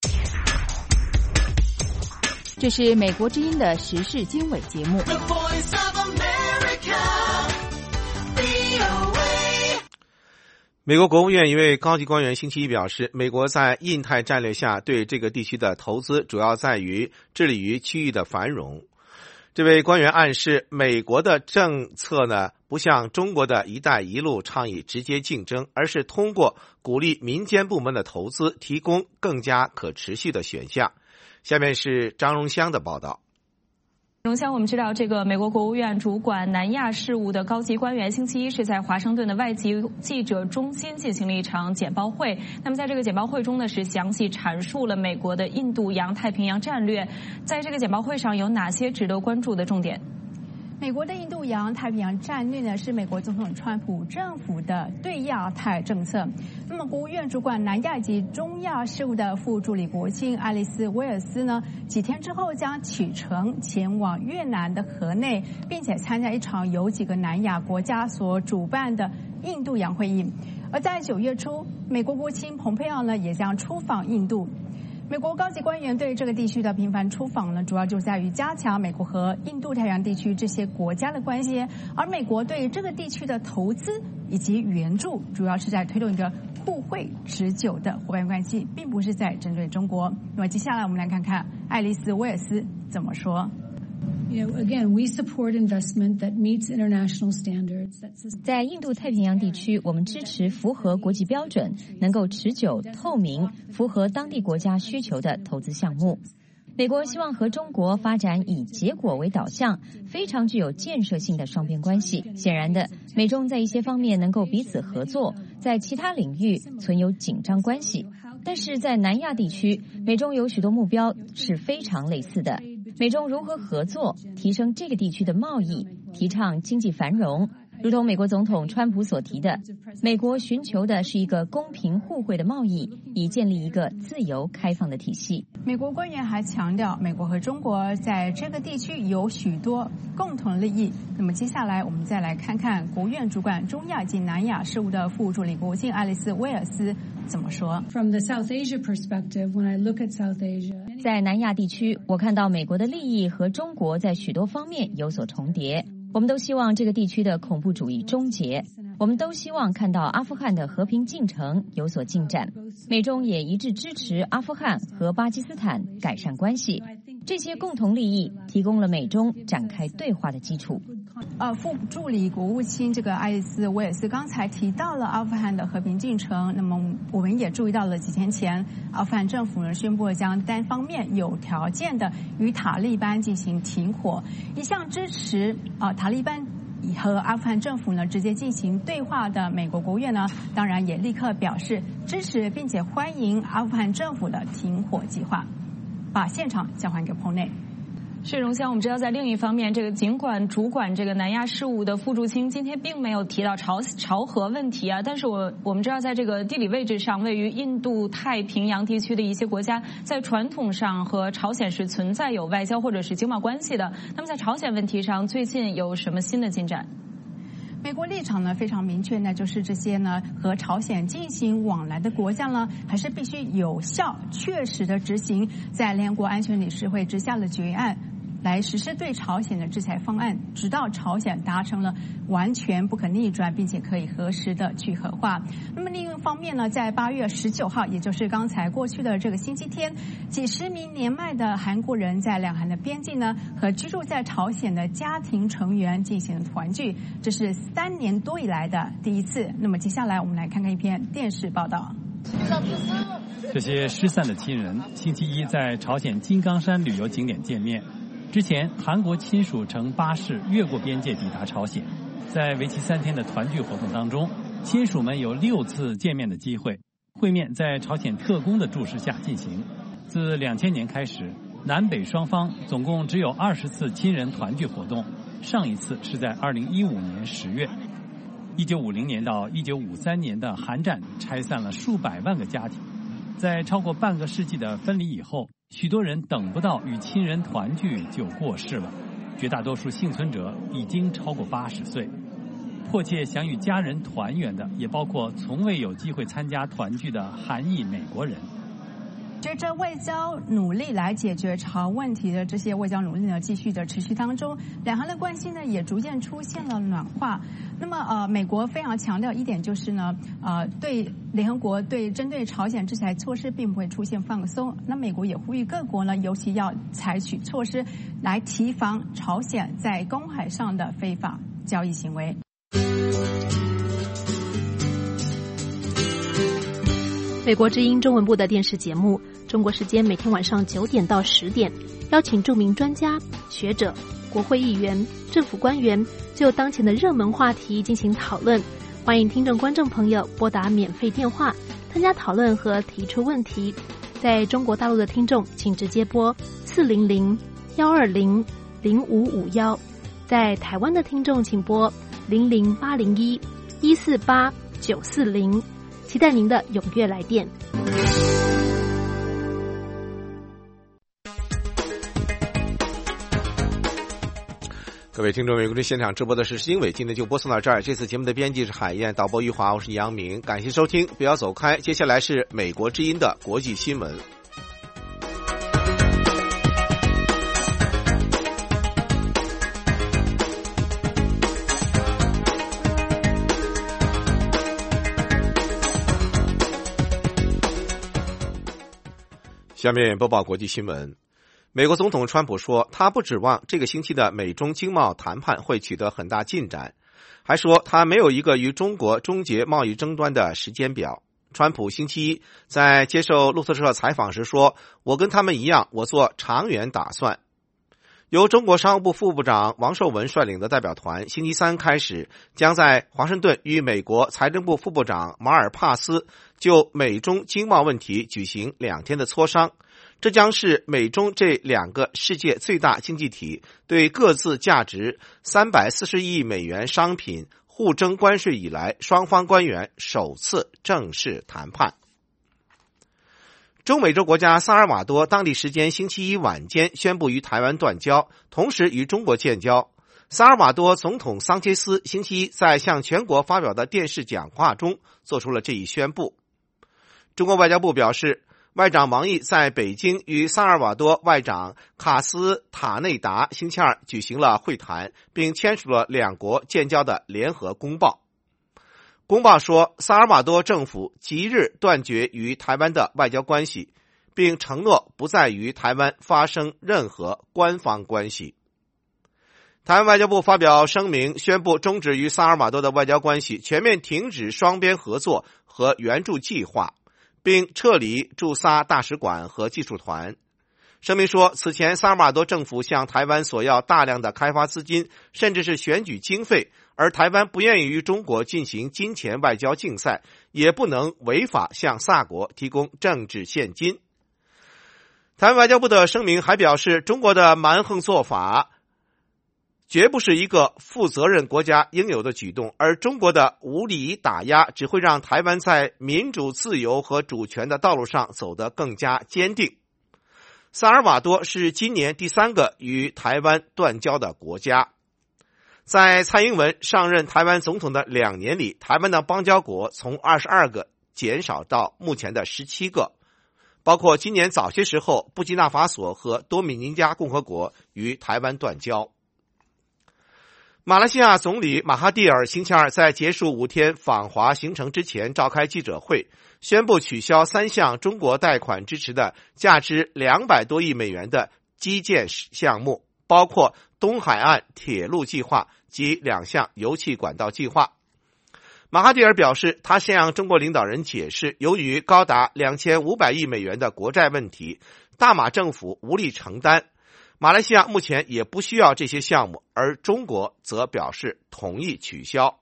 这是美国之音的时事经纬节目。 美国国务院一位高级官员星期一表示，美国在印太战略下对这个地区的投资主要在于致力于区域的繁荣。这位官员暗示，美国的政策呢，不像中国的一带一路倡议直接竞争，而是通过鼓励民间部门的投资，提供更加可持续的选项。下面是张荣香的报道。 荣香，我们知道，这个美国国务院主管南亚事务的高级官员星期一是在华盛顿的外籍记者中心进行了一场简报会。那么在这个简报会中呢，是详细阐述了美国的印度洋太平洋战略。在这个简报会上有哪些值得关注的重点？ 美国的印度洋太平洋战略呢，是美国总统川普政府的对亚太政策。那么，国务院主管南亚及中亚事务的副助理国庆爱丽丝·威尔斯呢，几天之后将启程前往越南的河内，并且参加一场由几个南亚国家所主办的印度洋会议。而在九月初，美国国务卿蓬佩奥呢也将出访印度。 美国高级官员对这个地区的频繁出访呢，主要就在于加强美国和印度太平洋地区这些国家的关系，而美国对这个地区的投资以及援助，主要是在推动一个互惠持久的伙伴关系，并不是在针对中国。那么接下来我们来看看爱丽丝·威尔斯怎么说。 You know, again, we support investment that meets international standards. 在印度太平洋地区，我们支持符合国际标准、能够持久、透明、符合当地国家需求的投资项目。美国希望和中国发展以结果为导向、非常具有建设性的双边关系。显然的，美中在一些方面能够彼此合作，在其他领域存有紧张关系。但是在南亚地区，美中有许多目标是非常类似的。美中如何合作，提升这个地区的贸易，提倡经济繁荣，如同美国总统川普所提的，美国寻求的是一个公平互惠的贸易，以建立一个自由开放的体系。 美国官员还强调，美国和中国在这个地区有许多共同利益。那么接下来我们再来看看国务院主管中亚及南亚事务的副助理国务卿爱丽丝·威尔斯怎么说。 From the South Asia perspective, when I look at South Asia, 在南亚地区，我看到美国的利益和中国在许多方面有所重叠。我们都希望这个地区的恐怖主义终结，我们都希望看到阿富汗的和平进程有所进展。美中也一致支持阿富汗和巴基斯坦改善关系，这些共同利益提供了美中展开对话的基础。 呃，副助理国务卿这个爱丽丝·威尔斯刚才提到了阿富汗的和平进程，那么我们也注意到了几天前，阿富汗政府呢宣布了将单方面有条件的与塔利班进行停火，一向支持啊、呃、塔利班和阿富汗政府呢直接进行对话的美国国务院呢，当然也立刻表示支持并且欢迎阿富汗政府的停火计划。把现场交还给彭内。 是荣香，我们知道在另一方面，这个尽管主管这个南亚事务的副助卿今天并没有提到朝朝核问题啊，但是我我们知道在这个地理位置上，位于印度太平洋地区的一些国家，在传统上和朝鲜是存在有外交或者是经贸关系的。那么在朝鲜问题上，最近有什么新的进展？ 美国立场呢非常明确，那就是这些呢和朝鲜进行往来的国家呢，还是必须有效、确实的执行在联合国安全理事会之下的决议案，来实施对朝鲜的制裁方案，直到朝鲜达成了完全不可逆转并且可以核实的去核化。那么另一方面呢，在八月十九号，也就是刚才过去的这个星期天，几十名年迈的韩国人在两韩的边境呢，和居住在朝鲜的家庭成员进行团聚，这是三年多以来的第一次。那么接下来我们来看看一篇电视报道。 这些失散的亲人星期一在朝鲜金刚山旅游景点见面。之前，韩国亲属乘巴士越过边界抵达朝鲜，在为期三天的团聚活动当中，亲属们有六次见面的机会。会面在朝鲜特工的注视下进行。自两千年开始，南北双方总共只有二十次亲人团聚活动，上一次是在二零一五年十月。一九五零年到一九五三年的韩战拆散了数百万个家庭，在超过半个世纪的分离以后，许多人等不到与亲人团聚就过世了，绝大多数幸存者已经超过八十岁。迫切想与家人团圆的，也包括从未有机会参加团聚的韩裔美国人。 随着外交努力来解决朝问题的这些外交努力呢，继续的持续当中，两韩的关系呢也逐渐出现了暖化。那么呃，美国非常强调一点就是呢，呃，对联合国对针对朝鲜制裁措施并不会出现放松。那美国也呼吁各国呢，尤其要采取措施来提防朝鲜在公海上的非法交易行为。 美国之音中文部的电视节目，中国时间每天晚上九点到十点，邀请著名专家、学者、国会议员、政府官员就当前的热门话题进行讨论。欢迎听众观众朋友拨打免费电话参加讨论和提出问题。在中国大陆的听众，请直接拨四零零幺二零零五五幺；在台湾的听众，请拨零零八零一一四八九四零。期待您的踊跃来电。 各位听众，美国之现场直播的是石经纬，今天就播送到这儿。这次节目的编辑是海燕，导播余华，我是杨明，感谢收听，不要走开。接下来是美国之音的国际新闻。 下面播报国际新闻。美国总统川普说，他不指望这个星期的美中经贸谈判会取得很大进展，还说他没有一个与中国终结贸易争端的时间表。川普星期一在接受路透社采访时说，我跟他们一样，我做长远打算。由中国商务部副部长王受文率领的代表团星期三开始将在华盛顿与美国财政部副部长马尔帕斯就美中经贸问题举行两天的磋商。这将是美中这两个世界最大经济体对各自价值三百四十亿美元商品互征关税以来，双方官员首次正式谈判。中美洲国家萨尔瓦多当地时间星期一晚间宣布与台湾断交，同时与中国建交。萨尔瓦多总统桑切斯星期一在向全国发表的电视讲话中做出了这一宣布。中国外交部表示，外长王毅在北京与萨尔瓦多外长卡斯塔内达星期二举行了会谈，并签署了两国建交的联合公报。公报说，萨尔瓦多政府即日断绝与台湾的外交关系，并承诺不再与台湾发生任何官方关系。台湾外交部发表声明，宣布终止与萨尔瓦多的外交关系，全面停止双边合作和援助计划，并撤离驻萨大使馆和技术团。声明说，此前萨尔瓦多政府向台湾索要大量的开发资金，甚至是选举经费，而台湾不愿意与中国进行金钱外交竞赛，也不能违法向萨国提供政治现金。台湾外交部的声明还表示，中国的蛮横做法绝不是一个负责任国家应有的举动，而中国的无理打压只会让台湾在民主自由和主权的道路上走得更加坚定。萨尔瓦多是今年第三个与台湾断交的国家。在蔡英文上任台湾总统的两年里，台湾的邦交国从二十二个减少到目前的十七个，包括今年早些时候布基纳法索和多米尼加共和国与台湾断交。马来西亚总理马哈蒂尔星期二在结束五天访华行程之前召开记者会，宣布取消三项中国贷款支持的价值两百多亿美元的基建项目，包括东海岸铁路计划及两项油气管道计划。马哈蒂尔表示，他向中国领导人解释，由于高达两千五百亿美元的国债问题，大马政府无力承担，马来西亚目前也不需要这些项目，而中国则表示同意取消。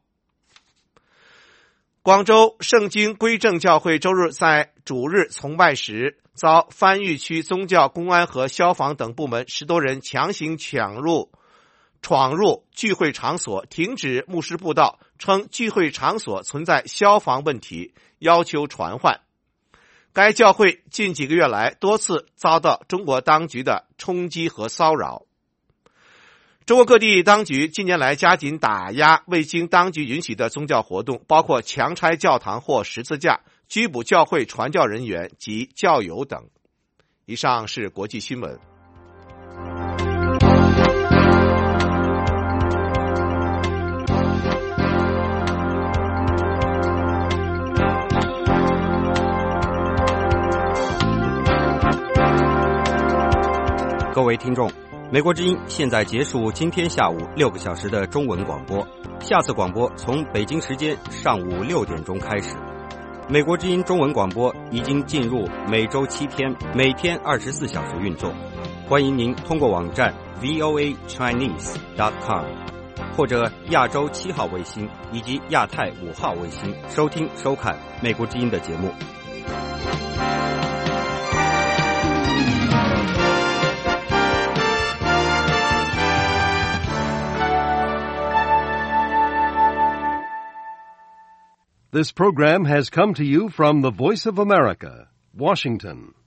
广州圣经归正教会周日在主日崇拜时，遭番禺区宗教、公安和消防等部门十多人强行抢入闯入聚会场所，停止牧师布道，称聚会场所存在消防问题，要求传唤。该教会近几个月来多次遭到中国当局的冲击和骚扰。中国各地当局近年来加紧打压未经当局允许的宗教活动，包括强拆教堂或十字架、拘捕教会传教人员及教友等。以上是国际新闻。 各位听众，美国之音现在结束今天下午六个小时的中文广播，下次广播从北京时间上午六点钟开始。美国之音中文广播已经进入每周七天，每天二十四小时运作。欢迎您通过网站 V O A Chinese dot com 或者亚洲七号卫星以及亚太五号卫星收听收看美国之音的节目。 This program has come to you from the Voice of America, Washington.